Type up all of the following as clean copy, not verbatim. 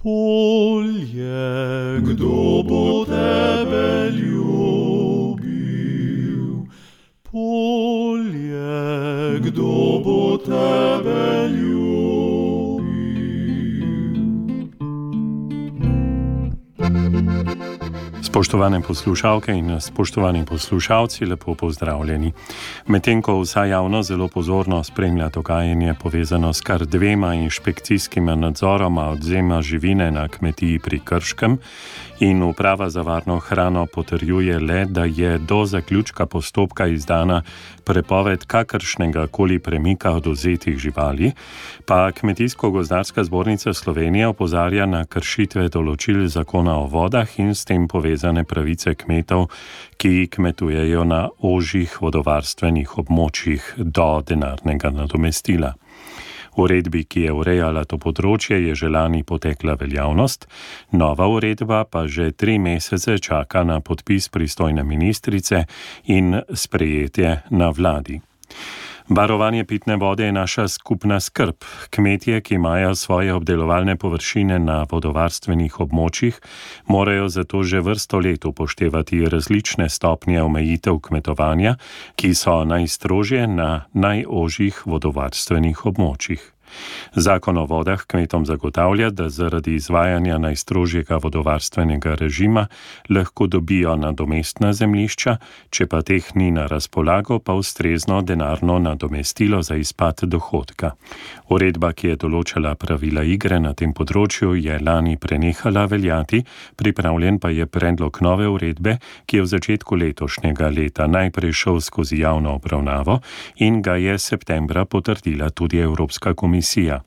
Polje, kdo bo tebe ljubil? Polje, kdo bo tebe ljubil? Spoštovane poslušalke in spoštovani poslušalci, lepo pozdravljeni. Medtem ko vsa javnost zelo pozorno spremlja dogajanje povezano s kar 2 inšpekcijskima nadzoroma odvzema živine na kmetiji pri Krškem in Uprava za varno hrano potrjuje le, da je do zaključka postopka izdana prepoved kakršnega koli premika odvzetih živali, pa Kmetijsko-gozdarska zbornica Slovenije opozarja na kršitve določil zakona o vodah in s tem povezane pravice kmetov, ki kmetujejo na ožjih vodovarstvenih območjih do denarnega nadomestila. Uredbi, ki je urejala to področje, je že lani potekla veljavnost, nova uredba pa že 3 mesece čaka na podpis pristojne ministrice in sprejetje na vladi. Varovanje pitne vode je naša skupna skrb. Kmetje, ki imajo svoje obdelovalne površine na vodovarstvenih območjih, morajo zato že vrsto let upoštevati različne stopnje omejitev kmetovanja, ki so najstrožje na najožjih vodovarstvenih območjih. Zakon o vodah kmetom zagotavlja, da zaradi izvajanja najstrožjega vodovarstvenega režima lahko dobijo nadomestna zemljišča, če pa teh ni na razpolago, pa ustrezno denarno nadomestilo za izpad dohodka. Uredba, ki je določala pravila igre na tem področju, je lani prenehala veljati, pripravljen pa je predlog nove uredbe, ki je v začetku letošnjega leta najprej šel skozi javno obravnavo in ga je septembra potrdila tudi Evropska komisija.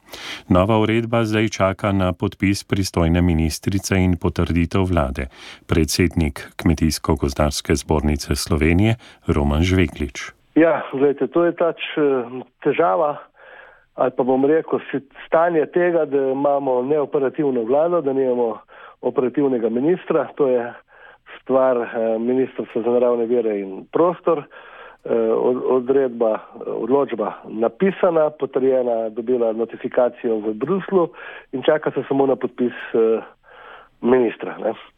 Nova uredba zdaj čaka na podpis pristojne ministrice in potrditev vlade. Predsednik Kmetijsko-gozdarske zbornice Slovenije Roman Žveglič. Ja, gledajte, to je težava, ali pa bom rekel, stanje tega, da imamo neoperativno vlado, da nimamo operativnega ministra, to je stvar Ministrstva za naravne vire in prostor. Odločba napisana, potrjena, dobila notifikacijo v Bruslu in čaka se samo na podpis ministra.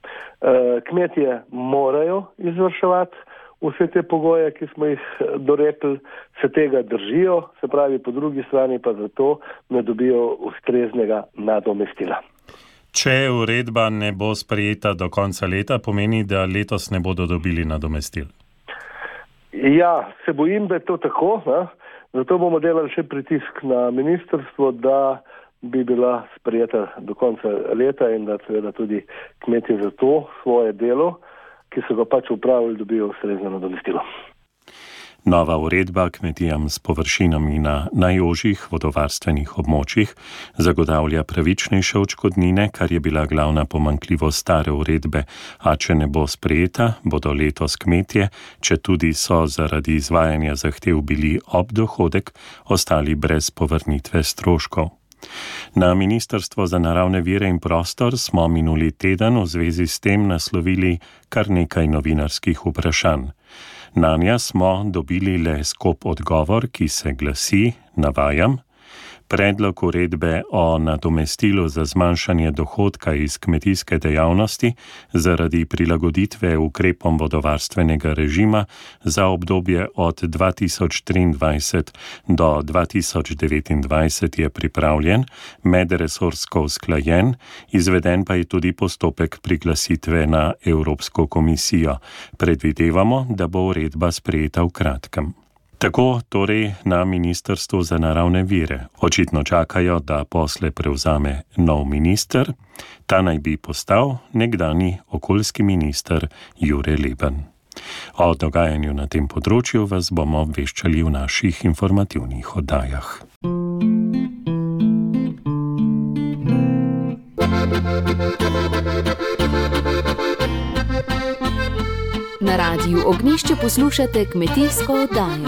Kmetje morajo izvrševati vse te pogoje, ki smo jih dorekli, se tega držijo, se pravi po drugi strani pa zato ne dobijo ustreznega nadomestila. Če uredba ne bo sprejeta do konca leta, pomeni, da letos ne bodo dobili nadomestil. Ja, se bojim, da je to tako, zato bomo delali še pritisk na ministrstvo, da bi bila sprejeta do konca leta in da seveda tudi kmetje za to svoje delo, ki so ga pač upravili, dobijo ustrezno nadomestilo. Nova uredba kmetijam s površinami na najožjih vodovarstvenih območjih zagotavlja pravičnejše odškodnine, kar je bila glavna pomanjkljivost stare uredbe, a če ne bo sprejeta, bodo letos kmetje, če tudi so zaradi izvajanja zahtev bili ob dohodek, ostali brez povrnitve stroškov. Na Ministrstvo za naravne vire in prostor smo minuli teden v zvezi s tem naslovili kar nekaj novinarskih vprašanj. Nanja smo dobili le skop odgovor, ki se glasi, navajam, predlog uredbe o nadomestilu za zmanjšanje dohodka iz kmetijske dejavnosti zaradi prilagoditve ukrepom vodovarstvenega režima za obdobje od 2023 do 2029 je pripravljen, medresorsko usklajen, izveden pa je tudi postopek priglasitve na Evropsko komisijo. Predvidevamo, da bo uredba sprejeta v kratkem. Tako torej na Ministrstvu za naravne vire. Očitno čakajo, da posle prevzame nov minister. Ta naj bi postal nekdanji okoljski minister Jure Leben. O dogajanju na tem področju vas bomo obveščali v naših informativnih oddajah. Na Radiu Ognjišče poslušate kmetijsko oddajo.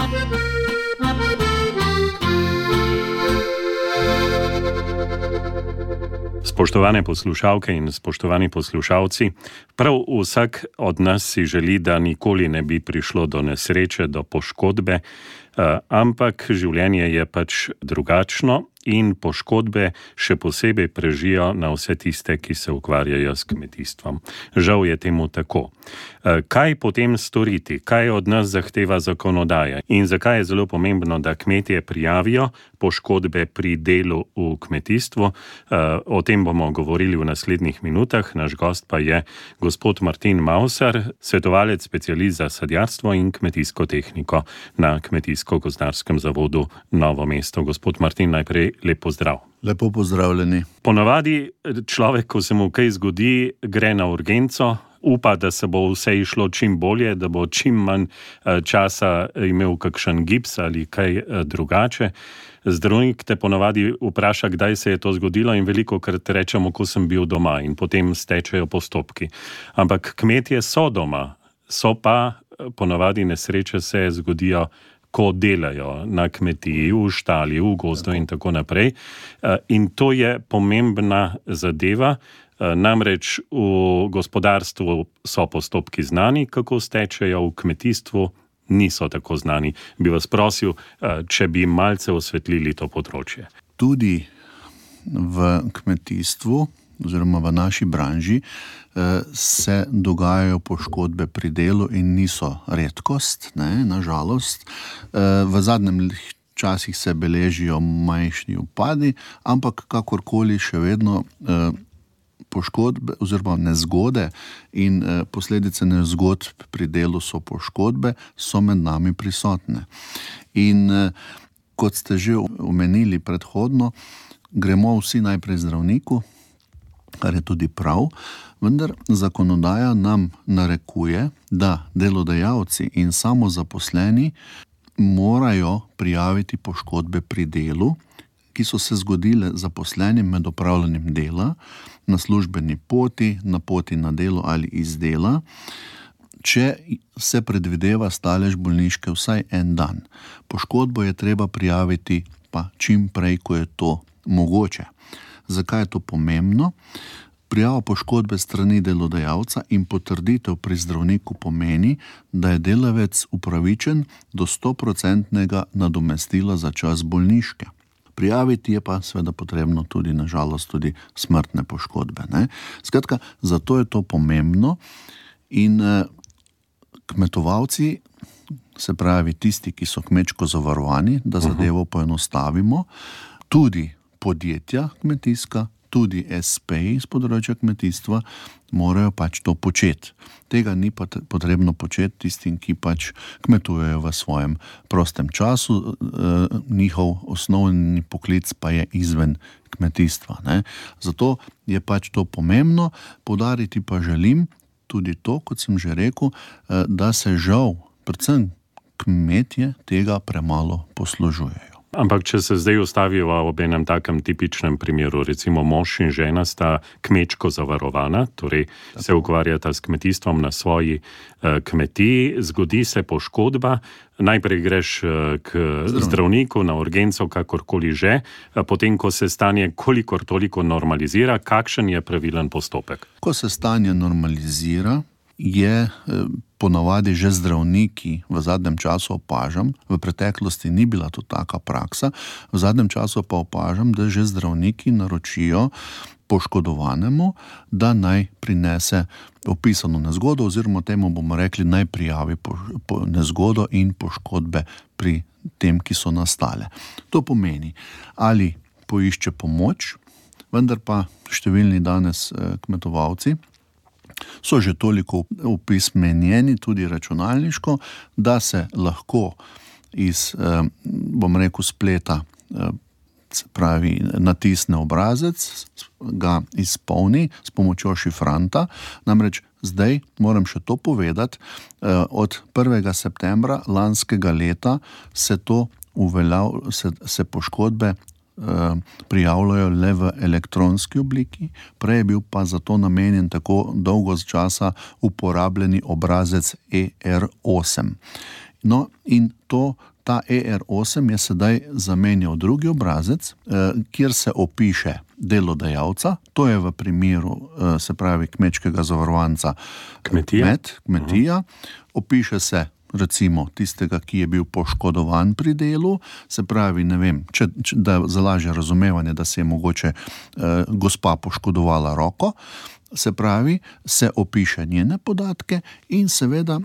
Spoštovane poslušalke in spoštovani poslušalci, prav vsak od nas si želi, da nikoli ne bi prišlo do nesreče, do poškodbe, ampak življenje je pač drugačno in poškodbe še posebej prežijo na vse tiste, ki se ukvarjajo s kmetijstvom. Žal je temu tako. Kaj potem storiti? Kaj od nas zahteva zakonodaja? In zakaj je zelo pomembno, da kmetje prijavijo poškodbe pri delu v kmetijstvu? O tem bomo govorili v naslednjih minutah. Naš gost pa je gospod Martin Mausar, svetovalec specialist za sadjarstvo in kmetijsko tehniko na Kmetijsko-gozdarskem zavodu Novo mesto. Gospod Martin, najprej lep pozdrav. Lepo pozdravljeni. Ponavadi človek, ko se mu kaj zgodi, gre na urgenco, upa, da se bo vse išlo čim bolje, da bo čim manj časa imel kakšen gips ali kaj drugače. Zdravnik te ponavadi vpraša, kdaj se je to zgodilo, in velikokrat rečemo, ko sem bil doma, in potem stečejo postopki. Ampak kmetje so doma, so pa ponavadi nesreče se zgodijo, ko delajo na kmetiji, v štali, v gozdu in tako naprej. In to je pomembna zadeva. Namreč v gospodarstvu so postopki znani, kako stečejo, v kmetijstvu niso tako znani. Bi vas prosil, če bi malce osvetlili to področje. Tudi v kmetijstvu oziroma v naši branži se dogajajo poškodbe pri delu in niso redkost, nažalost. V zadnjem časih se beležijo manjši upadi, ampak kakorkoli še vedno poškodbe oziroma nezgode in posledice nezgod pri delu so poškodbe, so med nami prisotne. In kot ste že omenili predhodno, gremo vsi najprej zdravniku, kar je tudi prav, vendar zakonodaja nam narekuje, da delodajalci in samozaposleni morajo prijaviti poškodbe pri delu, ki so se zgodile zaposlenim med opravljanjem dela, na službeni poti, na poti na delo ali iz dela, če se predvideva stalež bolniške vsaj en dan. Poškodbo je treba prijaviti pa čim prej, ko je to mogoče. Zakaj je to pomembno? Prijava poškodbe strani delodajalca in potrditev pri zdravniku pomeni, da je delavec upravičen do 100% nadomestila za čas bolniške. Prijaviti je pa seveda potrebno tudi, nažalost, tudi smrtne poškodbe. Skratka, zato je to pomembno in kmetovalci, se pravi tisti, ki so kmečko zavarovani, da zadevo poenostavimo, tudi podjetja kmetijska, tudi SP-ji z področja kmetijstva morajo pač to početi. Tega ni pa potrebno početi tistim, ki pač kmetujejo v svojem prostem času, njihov osnovni poklic pa je izven kmetijstva. Zato je pač to pomembno, poudariti pa želim tudi to, kot sem že rekel, da se žal, predvsem kmetje, tega premalo poslužujejo. Ampak če se zdaj ustavijo ob enem takem tipičnem primeru, recimo mož in žena sta kmečko zavarovana, torej se ukvarjata s kmetijstvom na svoji kmetiji, zgodi se poškodba, najprej greš k zdravniku na urgenco, kakorkoli že, potem ko se stanje kolikor toliko normalizira, kakšen je pravilen postopek? Ko se stanje normalizira, je ponavadi že zdravniki v zadnjem času opažam, v preteklosti ni bila to taka praksa, v zadnjem času pa opažam, da že zdravniki naročijo poškodovanemu, da naj prinese opisano nezgodo, oziroma temu bomo rekli, naj prijavi nezgodo in poškodbe pri tem, ki so nastale. To pomeni, ali poišče pomoč, vendar pa številni danes kmetovalci so že toliko opismenjeni, tudi računalniško, da se lahko iz, bom rekel, spleta, se pravi, natisne obrazec, ga izpolni s pomočjo šifranta. Namreč zdaj moram še to povedati, od 1. septembra lanskega leta se poškodbe prijavljajo le v elektronski obliki, prej je bil pa zato namenjen tako dolgo časa uporabljeni obrazec ER8. No in ta ER8 je sedaj zamenjal drugi obrazec, kjer se opiše delodajalca, to je v primeru, se pravi, kmečkega zavarovanca kmetija, opiše se recimo tistega, ki je bil poškodovan pri delu, se pravi, ne vem, da za lažje razumevanje, da se je mogoče gospa poškodovala roko, se pravi, se opiše njene podatke in seveda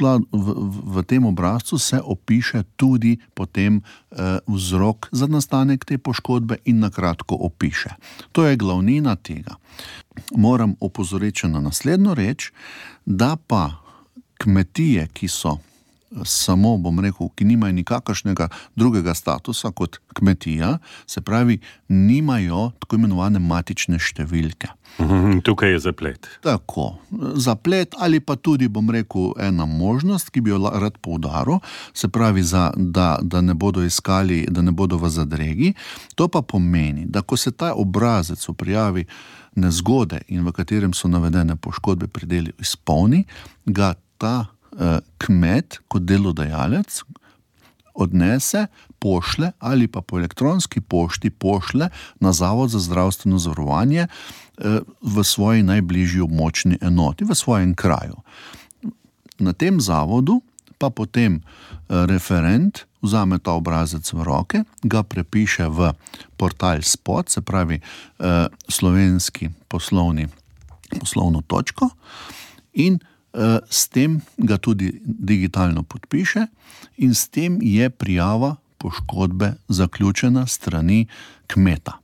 v tem obrazcu se opiše tudi potem vzrok za nastanek te poškodbe in na kratko opiše. To je glavnina tega. Moram opozoriti na naslednjo reč, da pa kmetije, ki so samo, bom rekel, ki nimajo nikakršnega drugega statusa kot kmetija, se pravi, nimajo tako imenovane matične številke. Tukaj je zaplet. Tako, zaplet ali pa tudi, bom rekel, ena možnost, ki bi jo rad poudaril, se pravi, da ne bodo iskali, da ne bodo v zadregi. To pa pomeni, da ko se ta obrazec v prijavi nezgode in v katerem so navedene poškodbe pri delu izpolni, ga ta kmet kot delodajalec odnese, pošle ali pa po elektronski pošti pošle na Zavod za zdravstveno zavarovanje v svoji najbližji območni enoti, v svojem kraju. Na tem zavodu pa potem referent vzame ta obrazec v roke, ga prepiše v portal SPOT, se pravi slovenski poslovno točko in s tem ga tudi digitalno podpiše in s tem je prijava poškodbe zaključena strani kmeta.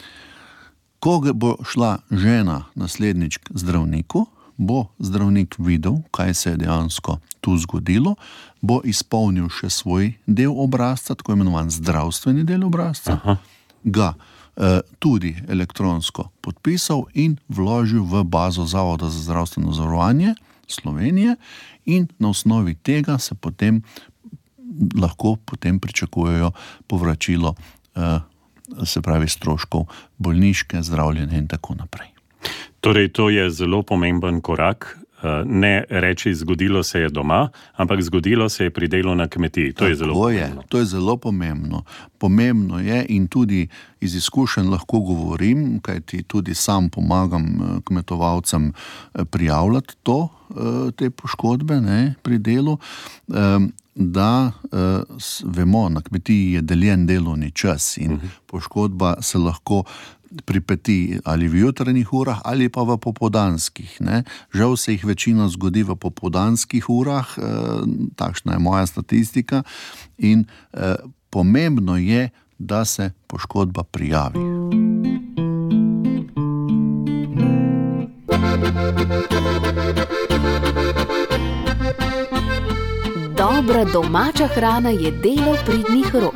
Ko bo šla žena naslednjič k zdravniku, bo zdravnik videl, kaj se je dejansko tu zgodilo, bo izpolnil še svoj del obrazca, tako imenovan zdravstveni del obrazca, ga tudi elektronsko podpisal in vložil v bazo Zavoda za zdravstveno zavarovanje Slovenije in na osnovi tega se potem lahko pričakujejo povračilo, se pravi stroškov bolniške, zdravljenja in tako naprej. Torej, to je zelo pomemben korak. Ne reči, zgodilo se je doma, ampak zgodilo se je pri delu na kmetiji. To je zelo pomembno. To je zelo pomembno. Pomembno je in tudi iz izkušenj lahko govorim, kajti tudi sam pomagam kmetovalcem prijavljati te poškodbe pri delu, da vemo, na kmetiji je deljen delovni čas in poškodba se lahko pripeti ali v jutranjih urah ali pa v popoldanskih. Žal se jih večina zgodi v popoldanskih urah, takšna je moja statistika in pomembno je, da se poškodba prijavi. Dobra domača hrana je delo pridnih rok.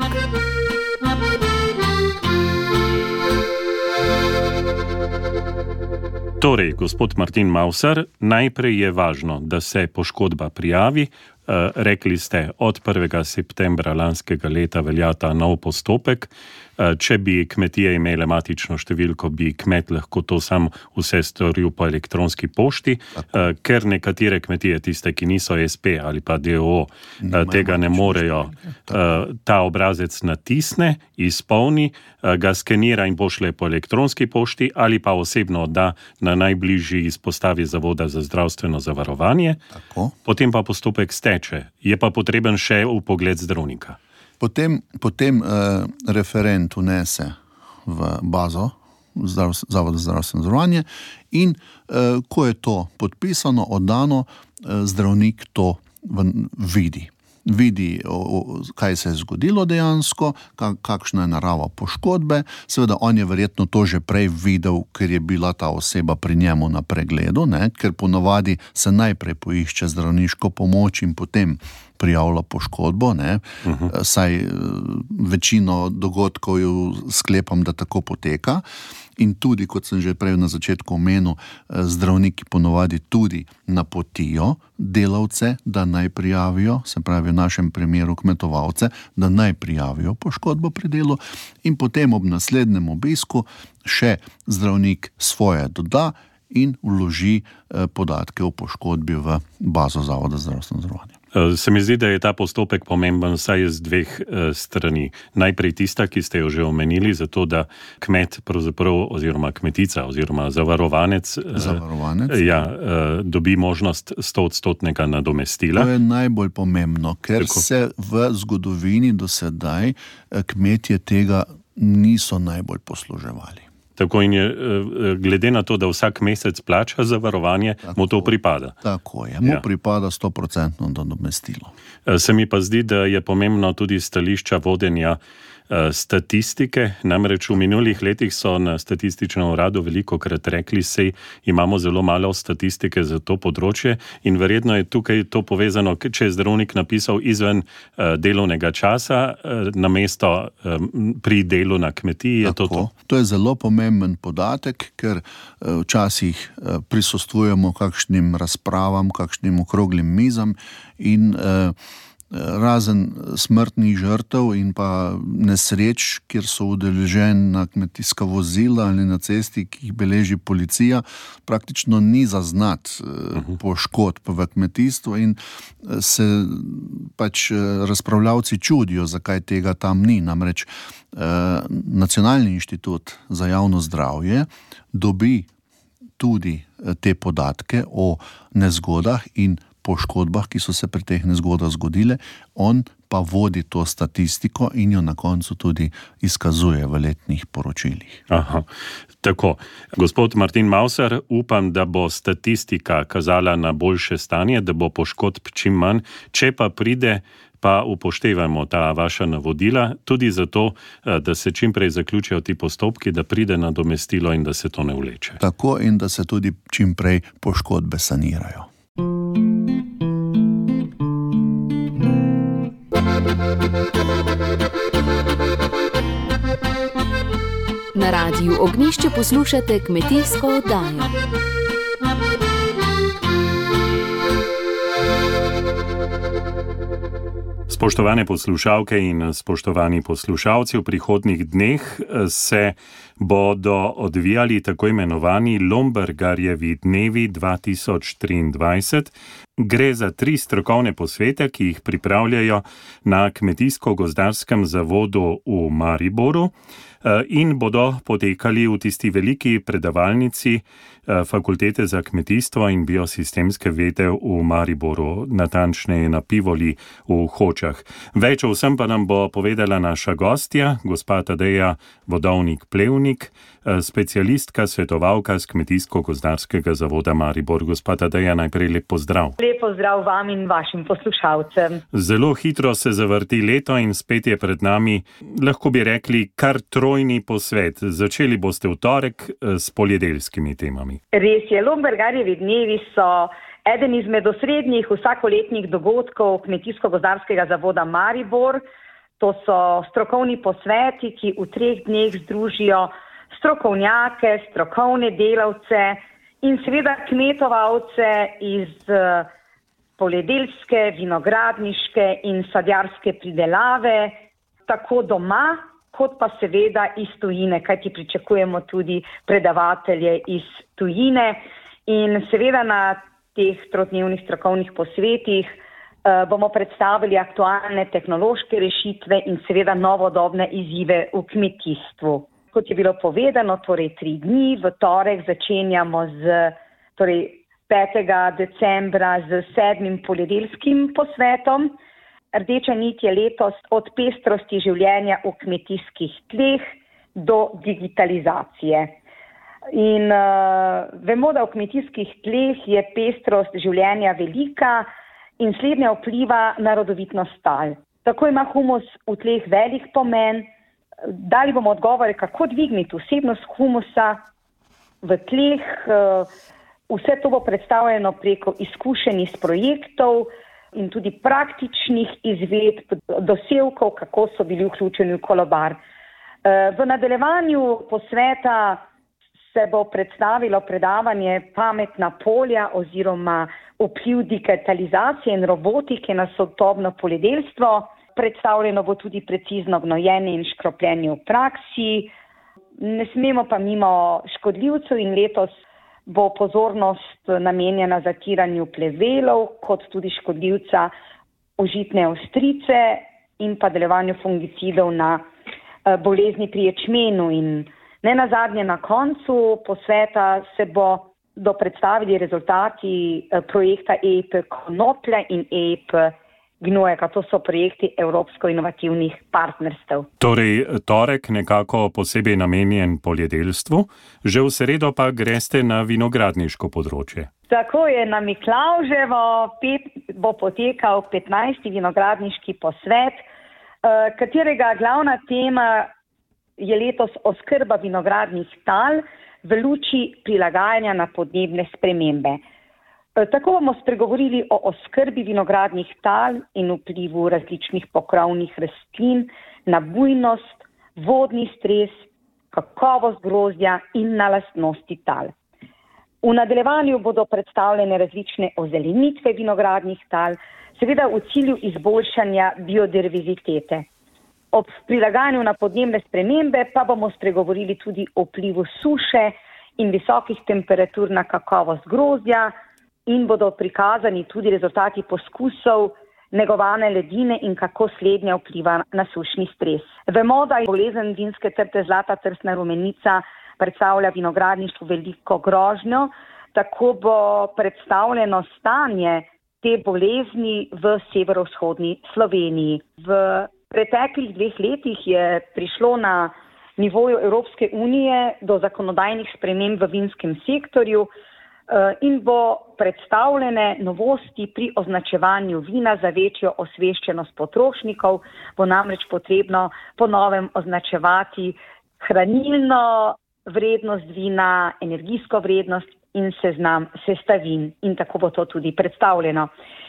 Torej, gospod Martin Mauser, najprej je važno, da se poškodba prijavi. Rekli ste, od 1. septembra lanskega leta velja ta nov postopek. Če bi kmetije imele matično številko, bi kmet lahko to sam vse storil po elektronski pošti, ker nekatere kmetije, tiste, ki niso SP ali pa DOO, tega ne morejo. Ta obrazec natisne, izpolni, ga skenira in pošle po elektronski pošti ali pa osebno odda na najbližji izpostavi Zavoda za zdravstveno zavarovanje. Tako. Potem pa postopek steče. Je pa potreben še vpogled zdravnika. Potem referent vnese v bazo Zavoda za zdravstveno zavarovanje in ko je to podpisano, oddano, zdravnik to vidi. Vidi, kaj se je zgodilo dejansko, kakšna je narava poškodbe. Seveda, on je verjetno to že prej videl, ker je bila ta oseba pri njemu na pregledu, ker ponavadi se najprej poišče zdravniško pomoč in potem prijavlja poškodbo. Saj večino dogodkov sklepam, da tako poteka. In tudi, kot sem že prej na začetku omenil, zdravniki ponavadi tudi napotijo delavce, da naj prijavijo, se pravi v našem primeru kmetovalce, da naj prijavijo poškodbo pri delu in potem ob naslednjem obisku še zdravnik svoje doda in vloži podatke o poškodbi v bazo Zavoda za zdravstveno zavarovanje. Se mi zdi, da je ta postopek pomemben vsaj z dveh strani. Najprej tista, ki ste jo že omenili, zato da kmet pravzaprav oziroma kmetica oziroma zavarovanec dobi možnost 100% nadomestila. To je najbolj pomembno, ker se v zgodovini do sedaj kmetje tega niso najbolj posluževali. Tako in je, glede na to, da vsak mesec plača zavarovanje, mu to pripada. Tako je, mu pripada 100% nadomestilo. Se mi pa zdi, da je pomembno tudi stališča vodenja statistike, namreč v minulih letih so na statističnem uradu velikokrat rekli, sej imamo zelo malo statistike za to področje in verjetno je tukaj to povezano, če je zdravnik napisal izven delovnega časa, namesto pri delu na kmetiji, je to. To je zelo pomemben podatek, ker včasih prisostvujemo kakšnim razpravam, kakšnim okroglim mizam in razen smrtnih žrtev in pa nesreč, kjer so udeležena kmetijska vozila ali na cesti, ki jih beleži policija, praktično ni zaznati poškodb v kmetijstvu in se pač razpravljavci čudijo, zakaj tega tam ni. Namreč Nacionalni inštitut za javno zdravje dobi tudi te podatke o nezgodah in poškodbah, ki so se pri teh nezgodah zgodile, on pa vodi to statistiko in jo na koncu tudi izkazuje v letnih poročilih. Aha, tako. Gospod Martin Mauser, upam, da bo statistika kazala na boljše stanje, da bo poškodb čim manj. Če pa pride, pa upoštevajmo ta vaša navodila, tudi zato, da se čim prej zaključijo ti postopki, da pride nadomestilo in da se to ne vleče. Tako in da se tudi čim prej poškodbe sanirajo. Na Radiu Ognjišče poslušate kmetijsko oddajo. Spoštovane poslušalke in spoštovani poslušalci, v prihodnjih dneh se bodo odvijali tako imenovani Lombergarjevi dnevi 2023. Gre za 3 strokovne posvete, ki jih pripravljajo na Kmetijsko-gozdarskem zavodu v Mariboru in bodo potekali v tisti veliki predavalnici Fakultete za kmetijstvo in biosistemske vede v Mariboru, natančneje na Pivoli v Hočah. Več o vsem pa nam bo povedala naša gostja, gospa Tadeja Vodovnik-Plevnik, specialistka, svetovalka z Kmetijsko-gozdarskega zavoda Maribor. Gospa Tadeja, najprej lep pozdrav. Lep pozdrav vam in vašim poslušalcem. Zelo hitro se zavrti leto in spet je pred nami, lahko bi rekli, kar trojni posvet. Začeli boste v torek s poljedelskimi temami. Res je, Lombergarjevi dnevi so eden izmed osrednjih vsakoletnih dogodkov Kmetijsko-gozdarskega zavoda Maribor. To so strokovni posveti, ki v 3 dneh združijo strokovnjake, strokovne delavce in seveda kmetovalce iz poljedelske, vinogradniške in sadjarske pridelave, tako doma, kot pa seveda iz tujine, kajti pričakujemo tudi predavatelje iz tujine. In seveda na teh 3-dnevnih strokovnih posvetih bomo predstavili aktualne tehnološke rešitve in seveda novodobne izzive v kmetijstvu. Kot je bilo povedano, torej 3 dni, v torek začenjamo z 5. decembra z 7. poljedelskim posvetom. Rdeča nit je letos od pestrosti življenja v kmetijskih tleh do digitalizacije. In vemo, da v kmetijskih tleh je pestrost življenja velika in slednja vpliva na rodovitnost tal. Tako ima humus v tleh velik pomen. Dali bomo odgovore, kako dvigniti vsebnost humusa v tleh. Vse to bo predstavljeno preko izkušenj iz projektov in tudi praktičnih izvedb dosevkov, kako so bili vključeni v kolobar. V nadaljevanju posveta se bo predstavilo predavanje Pametna polja oziroma vpliv digitalizacije in robotike na sodobno poljedelstvo. Predstavljeno bo tudi precizno gnojenje in škropljenje v praksi. Ne smemo pa mimo škodljivcev in letos bo pozornost namenjena zatiranju plevelov, kot tudi škodljivca užitne ostrice in pa delovanju fungicidov na bolezni pri ječmenu. In ne nazadnje na koncu posveta se bodo predstavili rezultati projekta EIP Konoplja in EIP Gnojeka. To so projekti evropsko-inovativnih partnerstev. Torej, torek nekako posebej namenjen poljedelstvu, že v sredo pa greste na vinogradniško področje. Tako je, na Miklavževo bo potekal 15. vinogradniški posvet, katerega glavna tema je letos oskrba vinogradnih tal v luči prilagajanja na podnebne spremembe. Tako bomo spregovorili o oskrbi vinogradnih tal in vplivu različnih pokrovnih rastlin na bujnost, vodni stres, kakovost grozdja in na lastnosti tal. V nadaljevanju bodo predstavljene različne ozelenitve vinogradnih tal, seveda v cilju izboljšanja biodiverzitete. Ob prilagajanju na podnebne spremembe pa bomo spregovorili tudi o vplivu suše in visokih temperatur na kakovost grozdja in bodo prikazani tudi rezultati poskusov negovane ledine in kako slednja vpliva na sušni stres. Vemo, da je bolezen vinske trte zlata trsna rumenica predstavlja vinogradništvu veliko grožnjo, tako bo predstavljeno stanje te bolezni v severovzhodni Sloveniji. V preteklih 2 letih je prišlo na nivoju Evropske unije do zakonodajnih sprememb v vinskem sektorju in bo predstavljene novosti pri označevanju vina za večjo osveščenost potrošnikov, bo namreč potrebno po novem označevati hranilno vrednost vina, energijsko vrednost in seznam sestavin. In tako bo to tudi predstavljeno.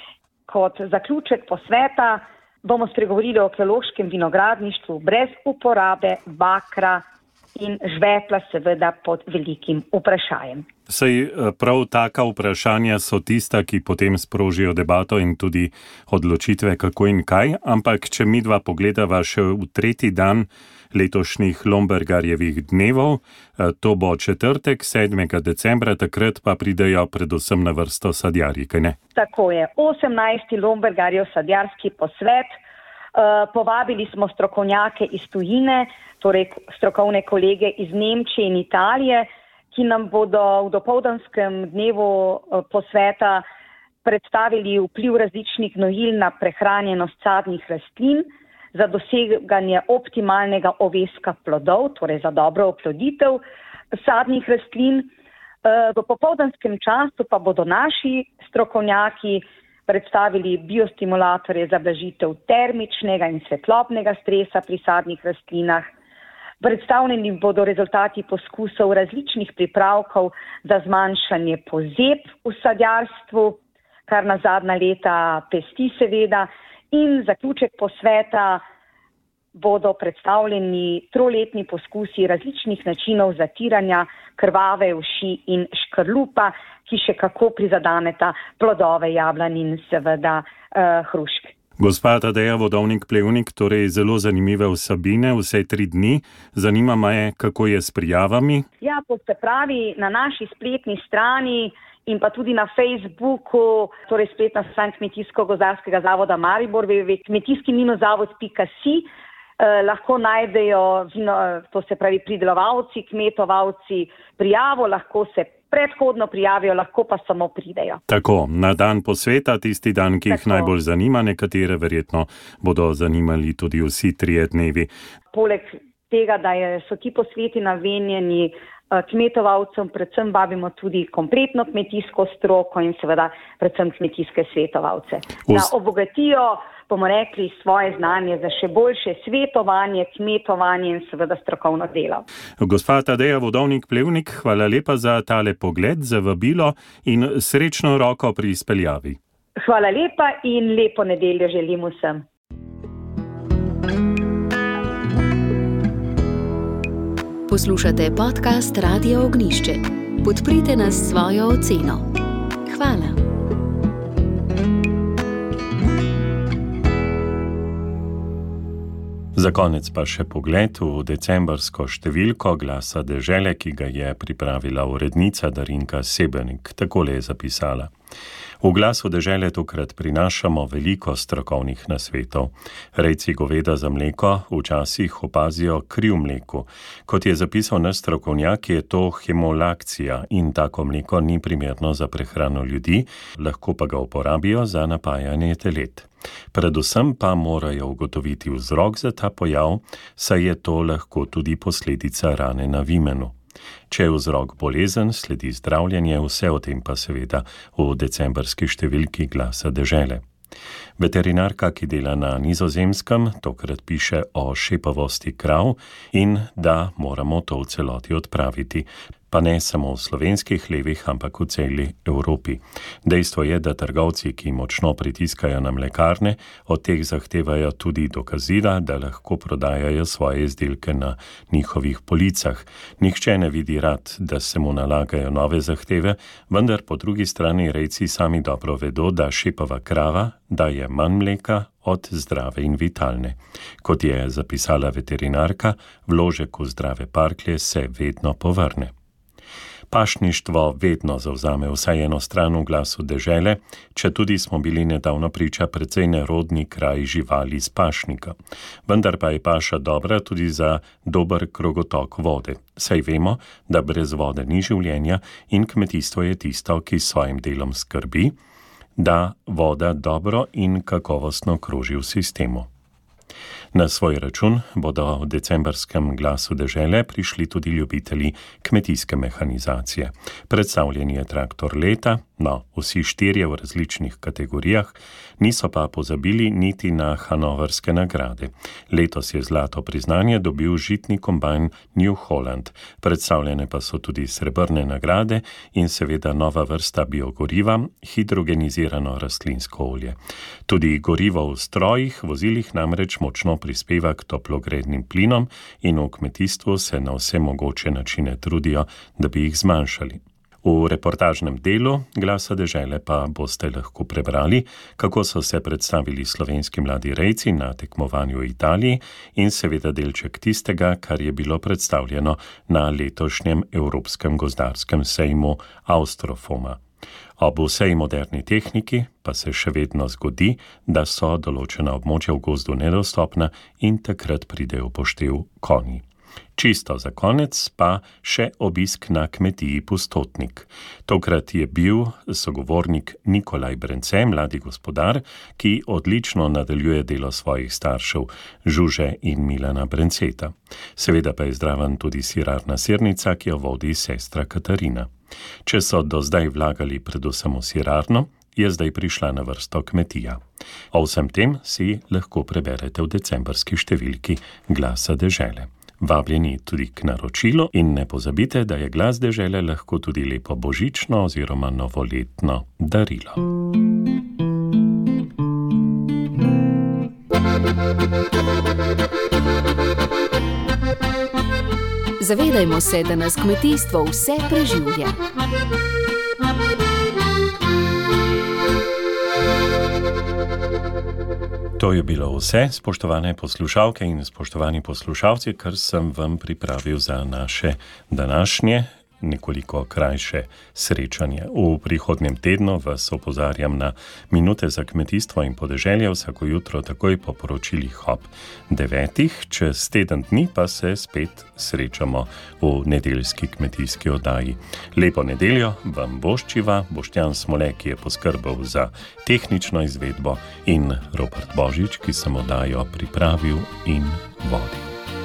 Kot zaključek posveta bomo spregovorili o ekološkem vinogradništvu brez uporabe bakra in žvepla, seveda pod velikim vprašajem. Saj prav taka vprašanja so tista, ki potem sprožijo debato in tudi odločitve kako in kaj, ampak če midva pogledava še v 3. dan letošnjih Lombergarjevih dnevov, to bo četrtek, 7. decembra, takrat pa pridejo predvsem na vrsto sadjarji, kaj ne? Tako je, 18. Lombergarjev sadjarski posvet. Povabili smo strokovnjake iz tujine, torej strokovne kolege iz Nemčije in Italije, ki nam bodo v dopoldanskem dnevu posveta predstavili vpliv različnih gnojil na prehranjenost sadnih rastlin za doseganje optimalnega oveska plodov, torej za dobro oploditev sadnih rastlin. V popoldanskem času pa bodo naši strokovnjaki predstavili biostimulatore za blažitev termičnega in svetlobnega stresa pri sadnih rastlinah. Predstavljeni bodo rezultati poskusov različnih pripravkov za zmanjšanje pozeb v sadjarstvu, kar nas zadnja leta pesti seveda, in zaključek posveta bodo predstavljeni 3-letni poskusi različnih načinov zatiranja krvave uši in škrlupa, ki še kako prizadaneta plodove jablan in seveda hrušk. Gospa Tadeja Vodovnik-Plevnik, torej zelo zanimive vsebine, vse 3 dni. Zanima me, kako je s prijavami? Ja, to se pravi, na naši spletni strani in pa tudi na Facebooku, torej spletna stran Kmetijsko-gozdarskega zavoda Maribor, kmetijski-zavod.si, lahko najdejo to se pravi pridelovalci, kmetovalci prijavo, lahko se predhodno prijavijo, lahko pa samo pridejo. Tako, na dan posveta, tisti dan, ki jih najbolj zanima, nekatere verjetno bodo zanimali tudi vsi 3 dnevi. Poleg tega, da so ti posveti namenjeni kmetovalcem, predvsem vabimo tudi kompletno kmetijsko stroko in seveda predvsem kmetijske svetovalce. Da obogatijo, bomo rekli, svoje znanje za še boljše svetovanje, kmetovanje in seveda strokovno delo. Gospa Tadeja Vodovnik-Plevnik, hvala lepa za tale pogled, za vabilo in srečno roko pri izpeljavi. Hvala lepa in lepo nedeljo želim vsem. Poslušate podcast Radio Ognjišče. Podprite nas s svojo oceno. Hvala. Za konec pa še pogled v decembrsko številko Glasa dežele, ki ga je pripravila urednica Darinka Sebenik. Takole je zapisala. V Glasu dežele tokrat prinašamo veliko strokovnih nasvetov. Rejci goveda za mleko včasih opazijo kri v mleku. Kot je zapisal naš strokovnjak, je to hemolakcija in tako mleko ni primerno za prehrano ljudi, lahko pa ga uporabijo za napajanje telet. Predvsem pa morajo ugotoviti vzrok za ta pojav, saj je to lahko tudi posledica rane na vimenu. Če je vzrok bolezen, sledi zdravljenje, vse o tem pa seveda v decembrski številki Glasa dežele. Veterinarka, ki dela na Nizozemskem, tokrat piše o šepavosti krav in da moramo to v celoti odpraviti. Pa ne samo v slovenskih hlevih, ampak v celi Evropi. Dejstvo je, da trgovci, ki močno pritiskajo na mlekarne, od teh zahtevajo tudi dokazila, da lahko prodajajo svoje izdelke na njihovih policah. Nihče ne vidi rad, da se mu nalagajo nove zahteve, vendar po drugi strani rejci sami dobro vedo, da šepava krava daje manj mleka od zdrave in vitalne. Kot je zapisala veterinarka, vložek v zdrave parklje se vedno povrne. Pašništvo vedno zavzame vsaj eno stran v Glasu dežele, četudi smo bili nedavno priča precej nerodni kraji živali iz pašnika. Vendar pa je paša dobra tudi za dober krogotok vode. Saj vemo, da brez vode ni življenja in kmetijstvo je tisto, ki s svojim delom skrbi, da voda dobro in kakovostno kroži v sistemu. Na svoj račun bodo v decembrskem Glasu dežele prišli tudi ljubitelji kmetijske mehanizacije. Predstavljen je traktor leta, vsi štirje v različnih kategorijah, niso pa pozabili niti na hanoverske nagrade. Letos je zlato priznanje dobil žitni kombajn New Holland, predstavljene pa so tudi srebrne nagrade in seveda nova vrsta biogoriva, hidrogenizirano rastlinsko olje. Tudi gorivo v strojih, vozilih namreč močno prispeva k toplogrednim plinom in v kmetijstvu se na vse mogoče načine trudijo, da bi jih zmanjšali. V reportažnem delu Glasa dežele pa boste lahko prebrali, kako so se predstavili slovenski mladi rejci na tekmovanju v Italiji in seveda delček tistega, kar je bilo predstavljeno na letošnjem Evropskem gozdarskem sejmu Austrofoma. Ob vsej moderni tehniki pa se še vedno zgodi, da so določena območja v gozdu nedostopna in takrat pridejo v poštev konji. Čisto za konec pa še obisk na kmetiji Pustotnik. Tokrat je bil sogovornik Nikolaj Brence, mladi gospodar, ki odlično nadaljuje delo svojih staršev Žuže in Milana Brenceta. Seveda pa je zraven tudi sirarna sirnica, ki jo vodi sestra Katarina. Če so do zdaj vlagali predvsem v sirarno, je zdaj prišla na vrsto kmetija. O vsem tem si lahko preberete v decembrski številki Glasa dežele. Vabljeni tudi k naročilu in ne pozabite, da je Glas dežele lahko tudi lepo božično oziroma novoletno darilo. Zavedajmo se, da nas kmetijstvo vse preživlja. To je bilo vse, spoštovane poslušalke in spoštovani poslušalci, kar sem vam pripravil za naše današnje, nekoliko krajše srečanje. V prihodnjem tednu vas opozarjam na minute za kmetijstvo in podeželje vsako jutro takoj po poročilih ob 9. Čez teden dni pa se spet srečamo v nedeljski kmetijski oddaji. Lepo nedeljo vam voščiva Boštjan Smole, ki je poskrbel za tehnično izvedbo, in Robert Božič, ki sem oddajo pripravil in vodil.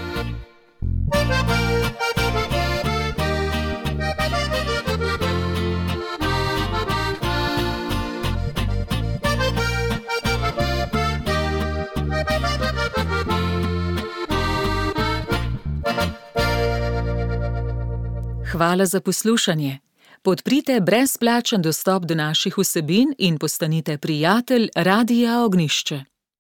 Hvala za poslušanje. Podprite brezplačen dostop do naših vsebin in postanite prijatelj Radia Ognjišče.